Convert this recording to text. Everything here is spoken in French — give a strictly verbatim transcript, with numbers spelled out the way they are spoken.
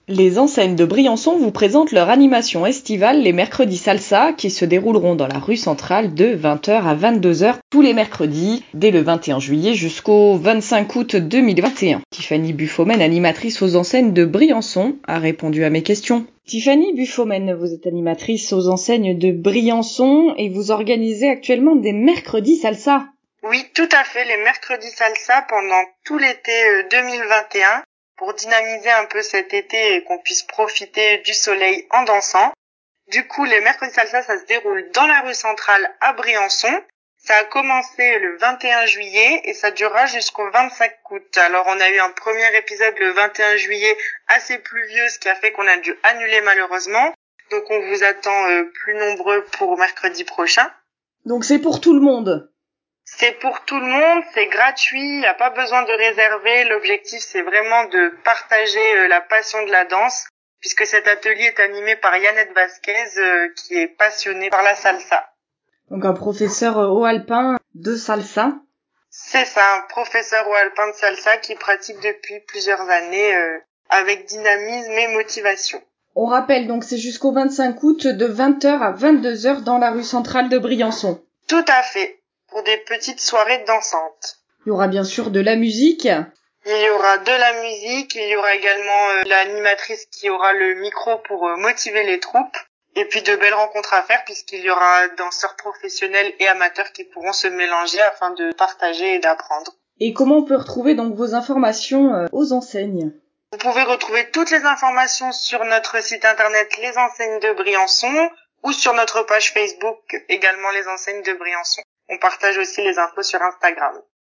Les enseignes de Briançon vous présentent leur animation estivale les mercredis salsa qui se dérouleront dans la rue centrale de vingt heures à vingt-deux heures tous les mercredis dès le vingt et un juillet jusqu'au vingt-cinq août deux mille vingt et un. Tiffany Buffomen, animatrice aux enseignes de Briançon, a répondu à mes questions. Tiffany Buffomen, vous êtes animatrice aux enseignes de Briançon et vous organisez actuellement des mercredis salsa. Oui, tout à fait, les mercredis salsa pendant tout l'été deux mille vingt et un. Pour dynamiser un peu cet été et qu'on puisse profiter du soleil en dansant. Du coup, les mercredis salsa, ça se déroule dans la rue centrale à Briançon. Ça a commencé le vingt et un juillet et ça durera jusqu'au vingt-cinq août. Alors, on a eu un premier épisode le vingt et un juillet assez pluvieux, ce qui a fait qu'on a dû annuler malheureusement. Donc, on vous attend euh, plus nombreux pour mercredi prochain. Donc, c'est pour tout le monde? C'est pour tout le monde, c'est gratuit, il n'y a pas besoin de réserver. L'objectif, c'est vraiment de partager la passion de la danse, puisque cet atelier est animé par Yannette Vasquez, euh, qui est passionnée par la salsa. Donc un professeur haut alpin de salsa? C'est ça, un professeur haut alpin de salsa qui pratique depuis plusieurs années euh, avec dynamisme et motivation. On rappelle donc c'est jusqu'au vingt-cinq août de vingt heures à vingt-deux heures dans la rue centrale de Briançon. Tout à fait. Pour des petites soirées dansantes. Il y aura bien sûr de la musique. Il y aura de la musique, il y aura également euh, l'animatrice qui aura le micro pour euh, motiver les troupes. Et puis de belles rencontres à faire puisqu'il y aura danseurs professionnels et amateurs qui pourront se mélanger afin de partager et d'apprendre. Et comment on peut retrouver donc vos informations euh, aux enseignes? Vous pouvez retrouver toutes les informations sur notre site internet Les Enseignes de Briançon ou sur notre page Facebook également Les Enseignes de Briançon. On partage aussi les infos sur Instagram.